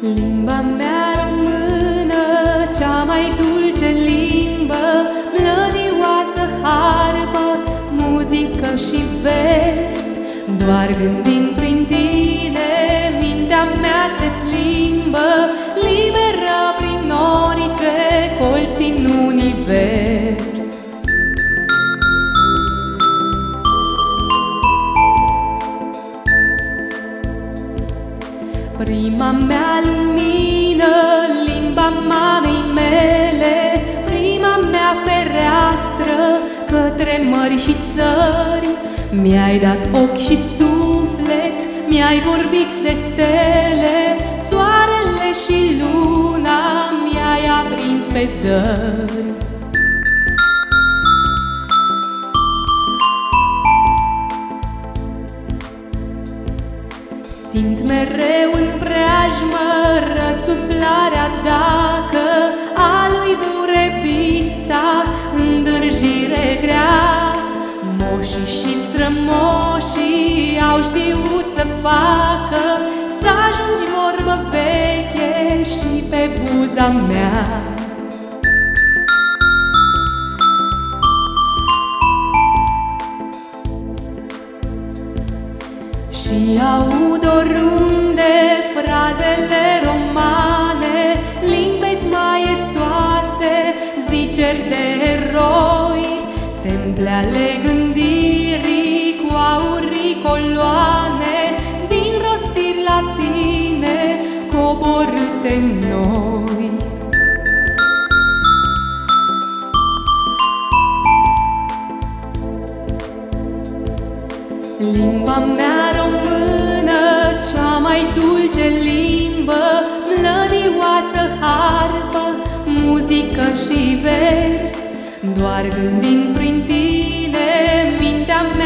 Limba mea română, cea mai dulce limbă, mlădioasă harpă, muzică și vers. Doar gândind prin tine, mintea mea se plimbă, liberă prin orice colț din univers. Prima mea lumină, limba mamei mele, prima mea fereastră către mări și țări. Mi-ai dat ochi și suflet, mi-ai vorbit de stele, soarele și luna mi-ai aprins pe zări. Simt mereu în preajmă răsuflarea dacă a lui burebista îndârjire grea. Moșii și strămoșii au știut să facă să ajungi vorbă veche și pe buza mea. Și aud oriunde frazele romane, limbezi maestoase, ziceri de eroi, temple ale gândirii cu aurii coloane, din rostiri latine coborâte în noi. Limba mea română, cea mai dulce limbă, mlădioasă harpă, muzică și vers. Doar gândind prin tine, mintea mea